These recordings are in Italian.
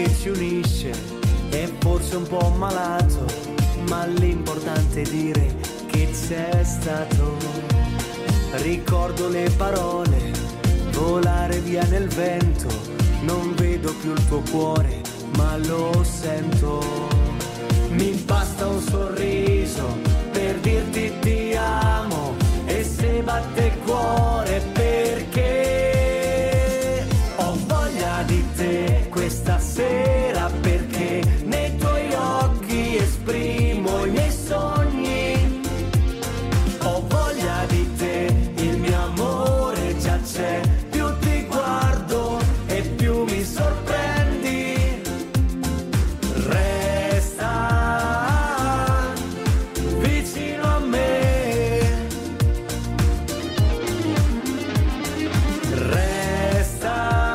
che ci unisce è forse un po' malato, ma l'importante è dire che c'è stato. Ricordo le parole, volare via nel vento, non vedo più il tuo cuore, ma lo sento. Mi basta un sorriso per dirti ti amo, e se batte il cuore perché ho voglia di te questa sera, perché nei tuoi occhi esprimo i miei sogni. Ho voglia di te, il mio amore già c'è, più ti guardo e più mi sorprendi. Resta vicino a me, resta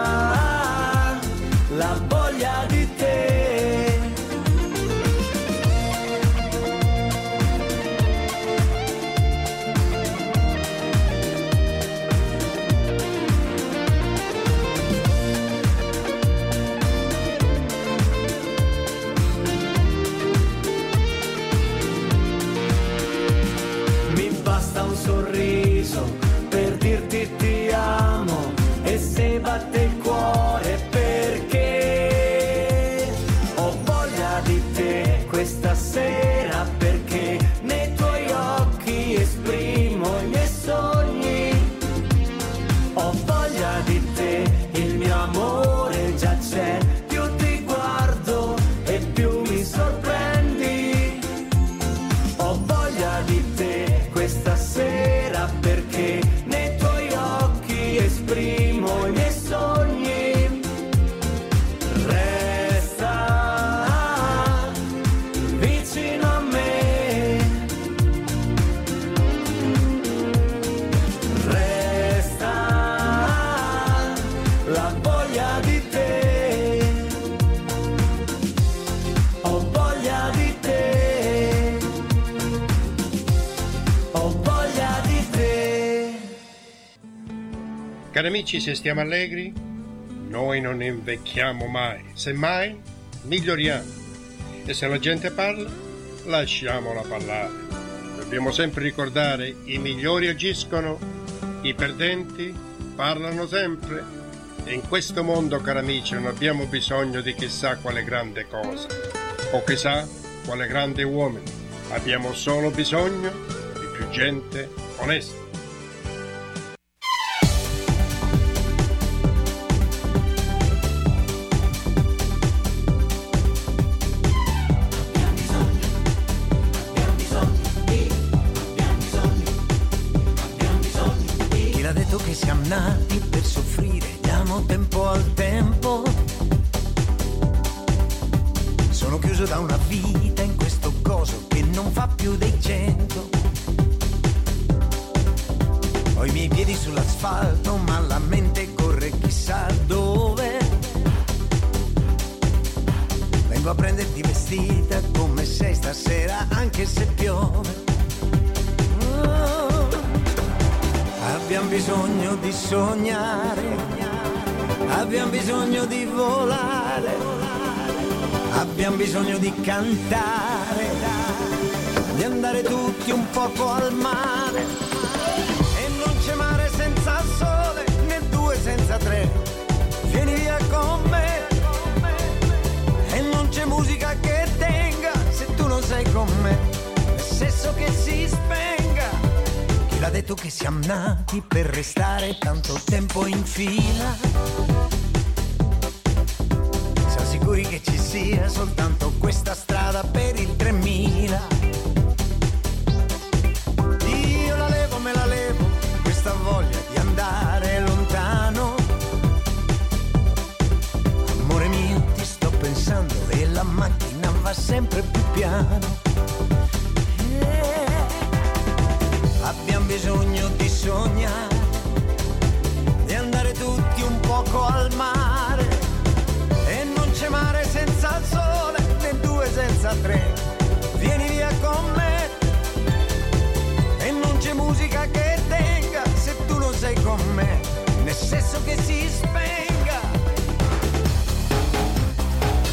la voglia di te. Mi basta un sorriso per dirti ti amo, e se batte il cuore perché ho voglia di te questa sera, perché nei tuoi occhi esprimo i miei sogni. Ho voglia di te, il mio amore già c'è, più ti guardo e più mi sorprendi. Ho voglia di te questa sera, perché nei tuoi occhi esprimo i miei sogni. Resta vicino a me, resta la voglia di te. Ho voglia di te, ho voglia di te. Cari amici, se stiamo allegri, noi non invecchiamo mai, semmai miglioriamo. E se la gente parla, lasciamola parlare. Dobbiamo sempre ricordare: i migliori agiscono, i perdenti parlano sempre. E in questo mondo, cari amici, non abbiamo bisogno di chissà quale grande cosa, o chissà quale grande uomo. Abbiamo solo bisogno di più gente onesta. Chi l'ha detto che siamo nati per soffrire? Diamo tempo al tempo. Sono chiuso da una vita in questo coso che non fa più dei 100. Ho i miei piedi sull'asfalto, ma la mente corre chissà dove. Vengo a prenderti vestita come sei stasera, anche se piove. Oh. Abbiamo bisogno di sognare, abbiamo bisogno di volare, abbiamo bisogno di cantare, di andare tutti un poco al mare. E non c'è mare senza sole, né due senza tre. Vieni via con me. E non c'è musica che tenga se tu non sei con me. È sesso che si spenga. Chi l'ha detto che siamo nati per restare tanto tempo in fila? Siamo sicuri che ci sia soltanto questa strada per il 3000? Io la levo, me la levo, questa voglia di andare lontano. Amore mio, ti sto pensando e la macchina va sempre più piano. Abbiamo bisogno di sognare, di andare tutti un poco al mare. E non c'è mare senza il sole, né due senza tre. Vieni via con me. E non c'è musica che tenga se tu non sei con me, né sesso che si spenga.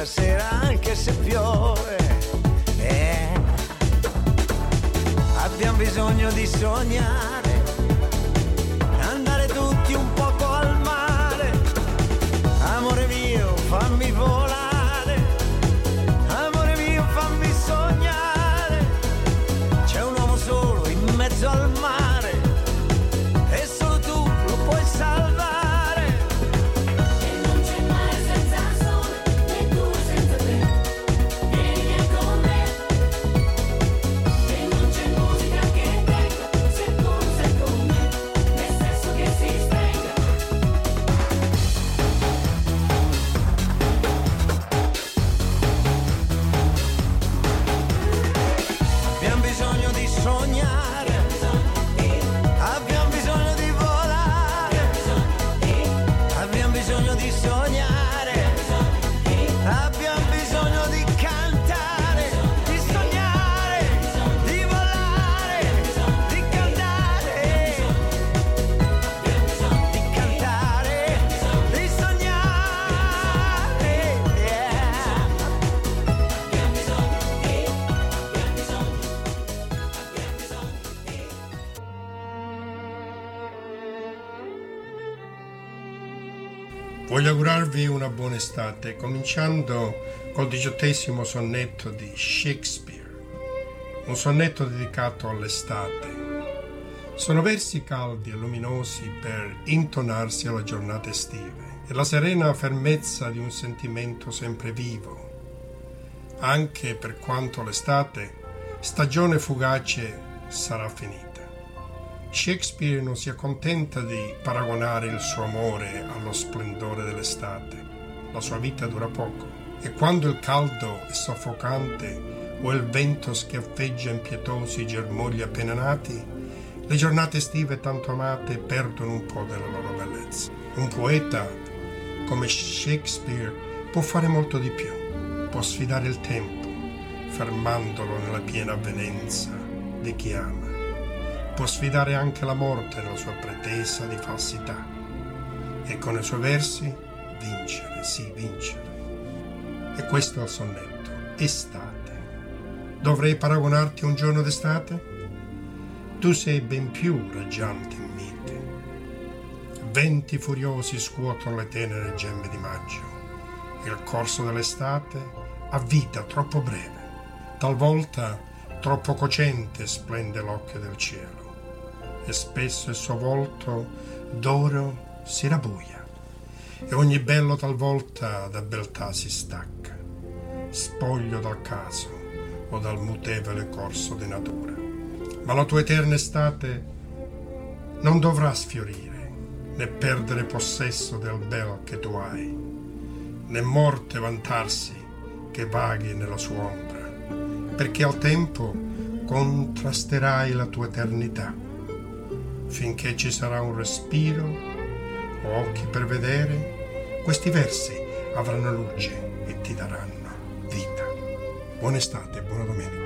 stasera anche se piove. Abbiamo bisogno di sognare, andare tutti un poco al mare. Amore mio, fammi volare, amore mio, fammi sognare. C'è un uomo solo in mezzo al mare e solo tu lo puoi salvare. Voglio augurarvi una buona estate, cominciando col 18° sonnetto di Shakespeare, un sonnetto dedicato all'estate. Sono versi caldi e luminosi per intonarsi alle giornate estive e la serena fermezza di un sentimento sempre vivo, anche per quanto l'estate, stagione fugace, sarà finita. Shakespeare non si accontenta di paragonare il suo amore allo splendore dell'estate. La sua vita dura poco e quando il caldo è soffocante o il vento schiaffeggia impietosi germogli appena nati, le giornate estive tanto amate perdono un po' della loro bellezza. Un poeta come Shakespeare può fare molto di più, può sfidare il tempo, fermandolo nella piena avvenenza di chi ama. Può sfidare anche la morte nella sua pretesa di falsità e con i suoi versi vincere, sì, vincere. E questo è il sonnetto, estate. Dovrei paragonarti a un giorno d'estate? Tu sei ben più raggiante in mite. Venti furiosi scuotono le tenere gemme di maggio. Il corso dell'estate ha vita troppo breve, talvolta troppo cocente splende l'occhio del cielo. E spesso il suo volto d'oro si rabbuia e ogni bello talvolta da beltà si stacca, spoglio dal caso o dal mutevole corso di natura. Ma la tua eterna estate non dovrà sfiorire né perdere possesso del bel che tu hai, né morte vantarsi che vaghi nella sua ombra, perché al tempo contrasterai la tua eternità. Finché ci sarà un respiro o occhi per vedere, questi versi avranno luce e ti daranno vita. Buona estate e buona domenica.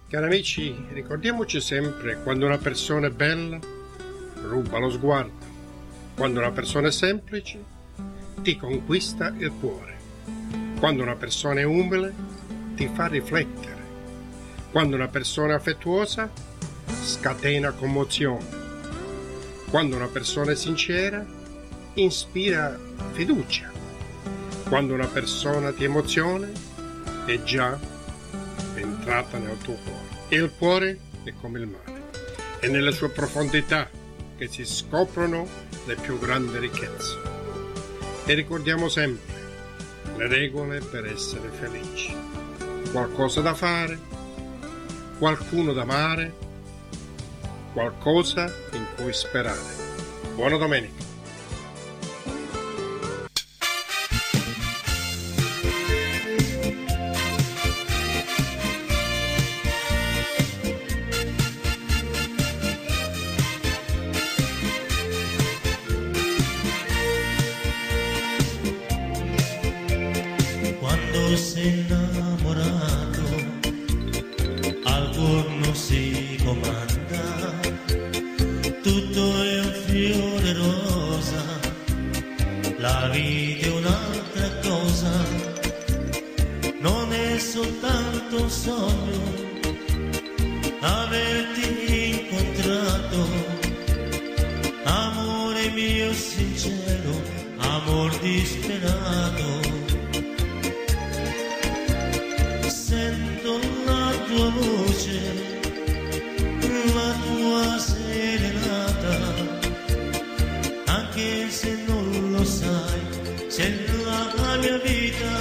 Cari amici, ricordiamoci sempre, quando una persona è bella, ruba lo sguardo. Quando una persona è semplice, ti conquista il cuore. Quando una persona è umile, ti fa riflettere. Quando una persona è affettuosa, scatena commozione. Quando una persona è sincera, inspira fiducia. Quando una persona ti emoziona, è già entrata nel tuo cuore. E il cuore è come il mare, è nelle sue profondità che si scoprono le più grandi ricchezze. E ricordiamo sempre le regole per essere felici: qualcosa da fare, qualcuno da amare, qualcosa in cui sperare. Buona domenica. Sei innamorato, al giorno si comanda, tutto è un fiore rosa, la vita è un'altra cosa, non è soltanto un sogno averti incontrato, amore mio sincero, amor disperato. Sento la tua voce, la tua serenata, anche se non lo sai, sei la mia vita.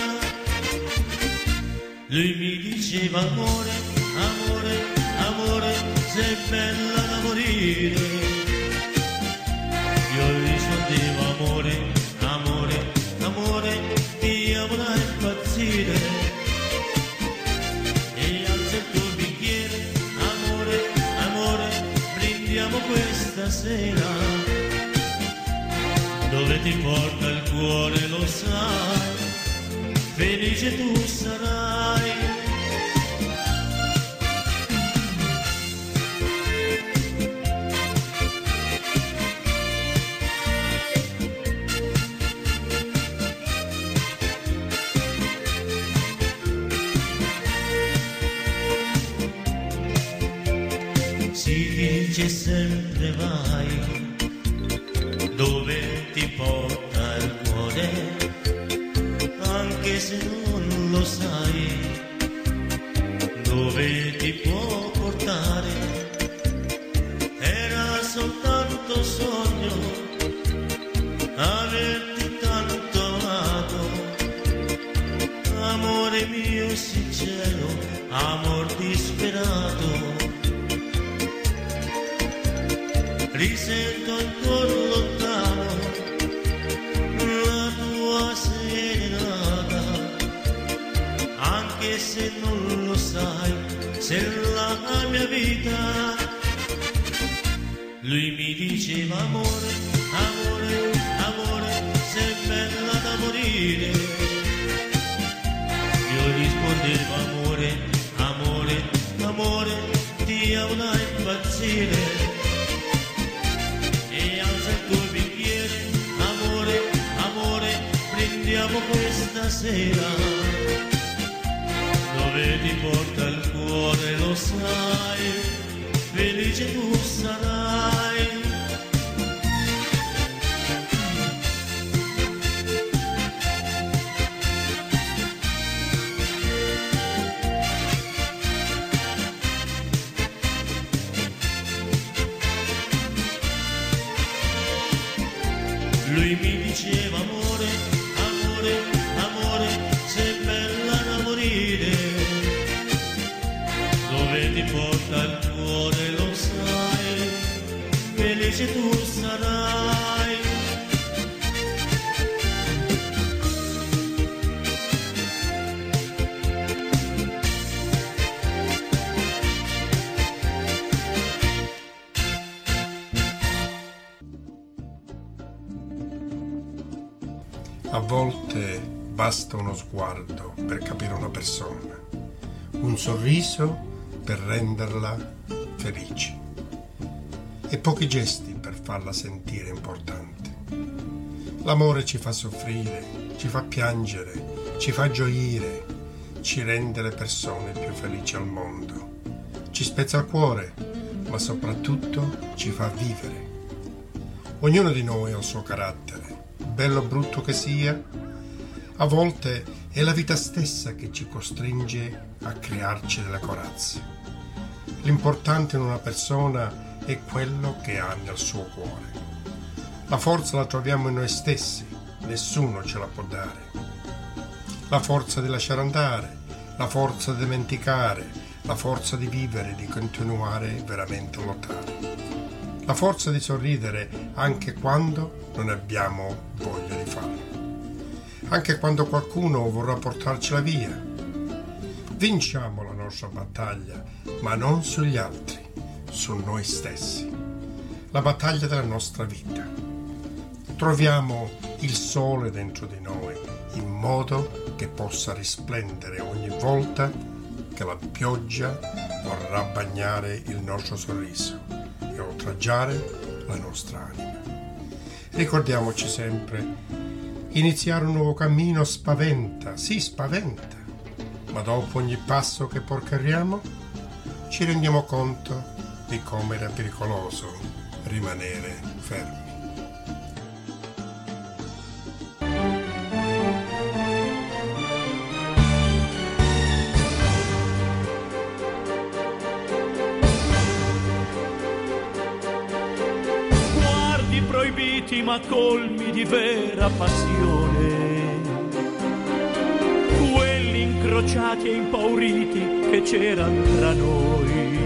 Lui mi diceva amore, amore, amore, sei bella da morire. Io rispondevo amore, amore, amore, ti amo da impazzire. Questa sera dove ti porta il cuore lo sai, felice tu sarai. Si dice sempre vai dove ti porta il cuore, anche se non lo sai dove ti può portare. Era soltanto sogno averti tanto amato, amore mio sincero, amor disperato. Risento ancora lontano la tua serenata, anche se non lo sai, sei la mia vita. Lui mi diceva amore, amore, amore, sei bella da morire. Io rispondevo amore, amore, amore, ti amo da impazzire. Prendiamo questa sera, dove ti porta il cuore lo sai, felice tu sarai. Lui mi diceva amore, amore, amore, sei bella da morire. Dove ti porta il cuore lo sai, felice tu sarai. A volte basta uno sguardo per capire una persona, un sorriso per renderla felice e pochi gesti per farla sentire importante. L'amore ci fa soffrire, ci fa piangere, ci fa gioire, ci rende le persone più felici al mondo, ci spezza il cuore, ma soprattutto ci fa vivere. Ognuno di noi ha il suo carattere, bello o brutto che sia. A volte è la vita stessa che ci costringe a crearci delle corazze. L'importante in una persona è quello che ha nel suo cuore. La forza la troviamo in noi stessi, nessuno ce la può dare. La forza di lasciare andare, la forza di dimenticare, la forza di vivere, di continuare veramente a lottare. La forza di sorridere anche quando non abbiamo voglia di farlo. Anche quando qualcuno vorrà portarcela via. Vinciamo la nostra battaglia, ma non sugli altri, su noi stessi. La battaglia della nostra vita. Troviamo il sole dentro di noi, in modo che possa risplendere ogni volta che la pioggia vorrà bagnare il nostro sorriso e oltraggiare la nostra anima. Ricordiamoci sempre, iniziare un nuovo cammino spaventa, sì spaventa, ma dopo ogni passo che percorriamo ci rendiamo conto di come era pericoloso rimanere fermi. Proibiti ma colmi di vera passione, quelli incrociati e impauriti che c'erano tra noi.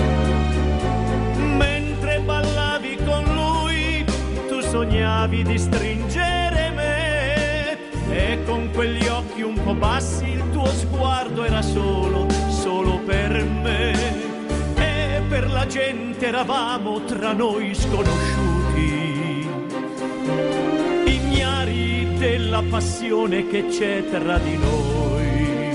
Mentre ballavi con lui, tu sognavi di stringere me, e con quegli occhi un po' bassi il tuo sguardo era solo per me. E per la gente eravamo tra noi sconosciuti, ignari della passione che c'è tra di noi.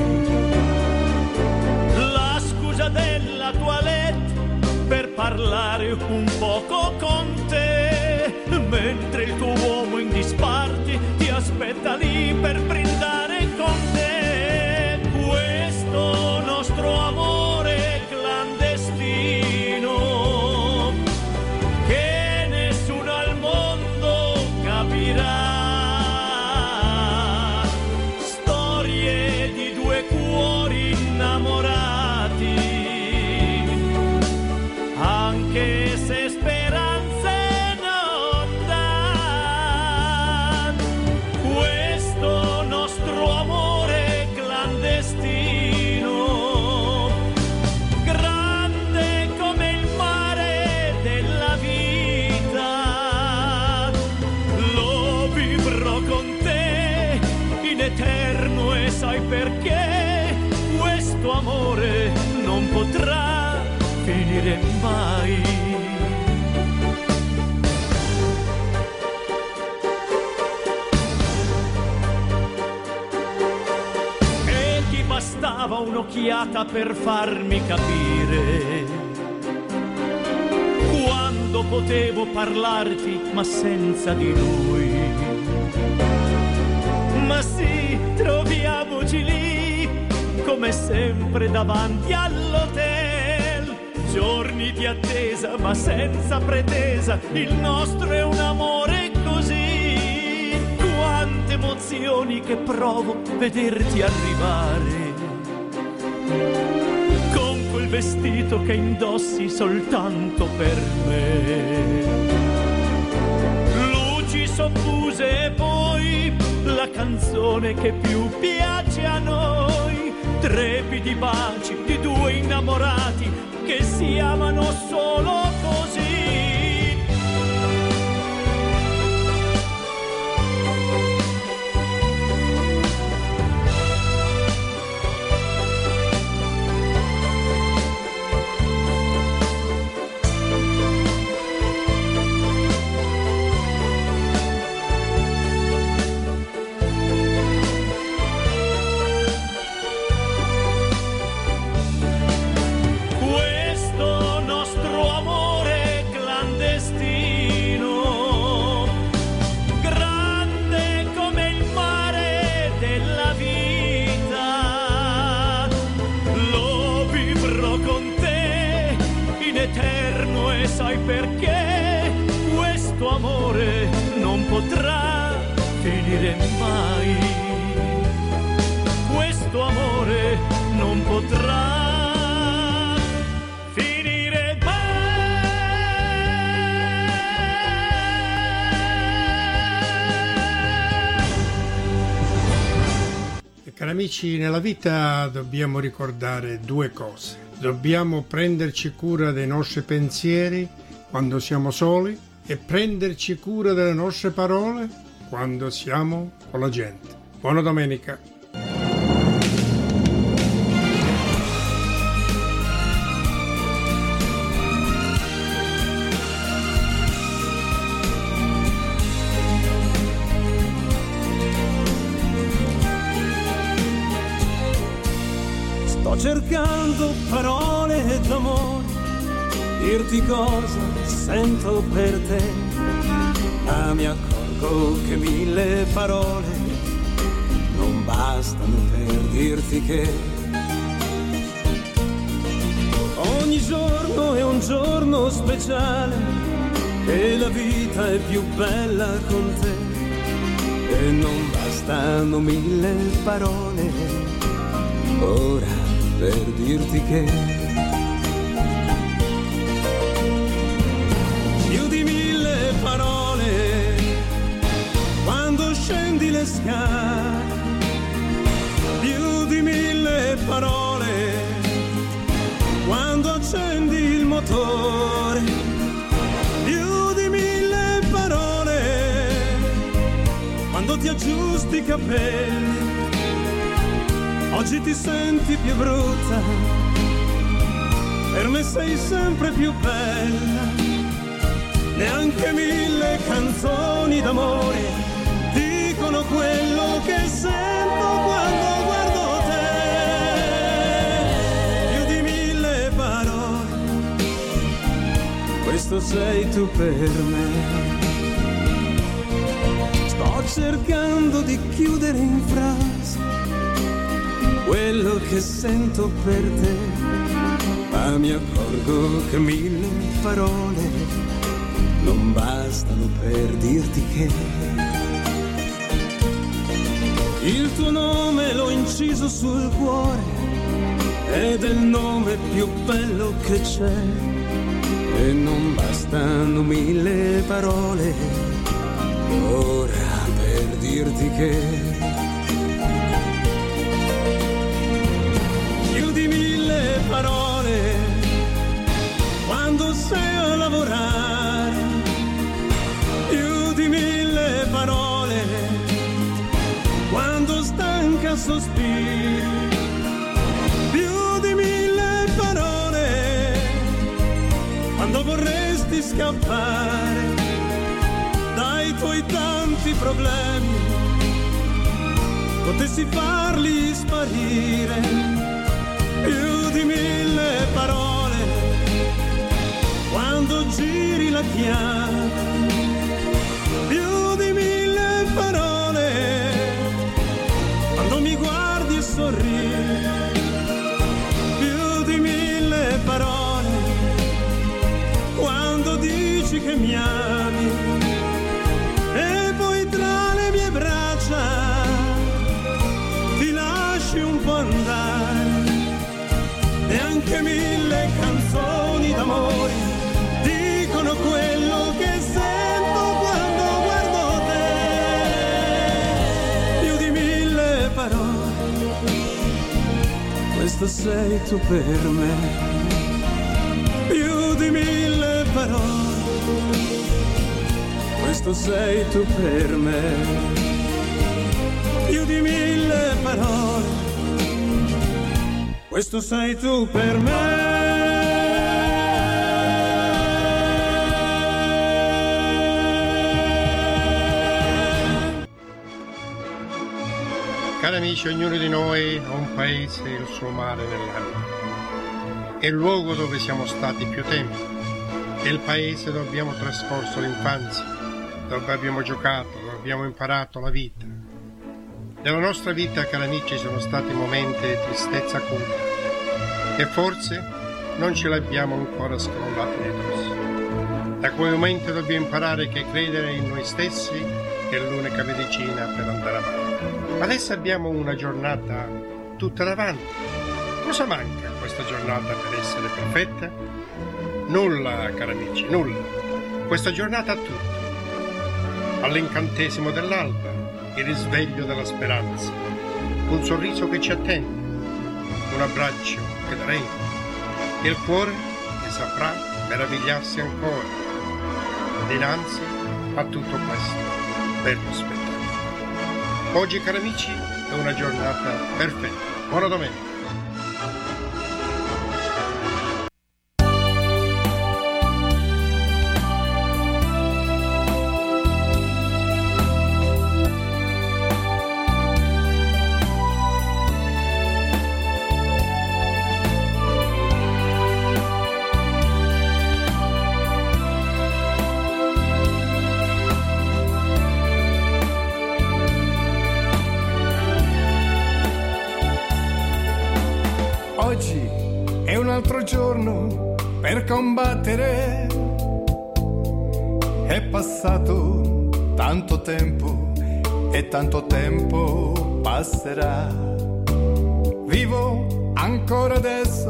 La scusa della toilette per parlare un poco con te, mentre il tuo uomo in disparte ti aspetta lì per brindare con te. Questo nostro amore clandestino che nessuno al mondo capirà. Storie di due cuori innamorati, anche se speranze non dà. Questo nostro amore clandestino, grande come il mare della vita, lo vivrò con te in eterno. E sai perché? Questo amore non potrà finire mai. E ti bastava un'occhiata per farmi capire, quando potevo parlarti ma senza di lui. Ma sì, troviamoci lì come sempre davanti all'hotel, giorni di attesa ma senza pretesa, il nostro è un amore così. Quante emozioni che provo vederti arrivare, con quel vestito che indossi soltanto per me. Luci soffuse e poi la canzone che più piace a noi, trepidi baci di due innamorati che si amano solo così. sai perché questo amore non potrà finire mai. Questo amore non potrà finire mai. E cari amici, nella vita dobbiamo ricordare due cose. Dobbiamo prenderci cura dei nostri pensieri quando siamo soli e prenderci cura delle nostre parole quando siamo con la gente. Buona domenica. Sto cercando parole d'amore, dirti cosa sento per te, ma mi accorgo che 1000 parole non bastano per dirti che ogni giorno è un giorno speciale e la vita è più bella con te e non bastano 1000 parole ora per dirti che più di 1000 parole quando scendi le scale, più di 1000 parole quando accendi il motore, più di 1000 parole quando ti aggiusti i capelli. Oggi ti senti più brutta, per me sei sempre più bella. Neanche 1000 canzoni d'amore dicono quello che sento quando guardo te. Più di 1000 parole, questo sei tu per me. Sto cercando di chiudere in frase quello che sento per te, ma mi accorgo che 1000 parole non bastano per dirti che il tuo nome l'ho inciso sul cuore ed è il nome più bello che c'è e non bastano 1000 parole ora per dirti che parole quando sei a lavorare, più di 1000 parole quando stanca sospiri, più di 1000 parole quando vorresti scappare dai tuoi tanti problemi, potessi farli sparire. Più di 1000 parole quando giri la chiave, più di 1000 parole quando mi guardi e sorridi, più di 1000 parole quando dici che mi ami e poi tra le mie braccia ti lasci un po' andare. Neanche 1000 canzoni d'amore dicono quello che sento quando guardo te. Più di 1000 parole, questo sei tu per me. Più di 1000 parole, questo sei tu per me. Più di 1000 parole, questo sei tu per me. Cari amici, ognuno di noi ha un paese e il suo mare nell'anima. È il luogo dove siamo stati più tempo, è il paese dove abbiamo trascorso l'infanzia, dove abbiamo giocato, dove abbiamo imparato la vita. Nella nostra vita, cari amici, sono stati momenti di tristezza acuta e forse non ce l'abbiamo ancora scrollati nei dosso. Da quel momento dobbiamo imparare che credere in noi stessi è l'unica medicina per andare avanti. Adesso abbiamo una giornata tutta davanti. Cosa manca a questa giornata per essere perfetta? Nulla, cari amici, nulla. Questa giornata ha tutto. All'incantesimo dell'alba, il risveglio della speranza, un sorriso che ci attende, un abbraccio che daremo, e il cuore che saprà meravigliarsi ancora dinanzi a tutto questo bello spettacolo. Oggi, cari amici, è una giornata perfetta. Buona domenica. Oggi è un altro giorno per combattere. È passato tanto tempo e tanto tempo passerà. Vivo ancora adesso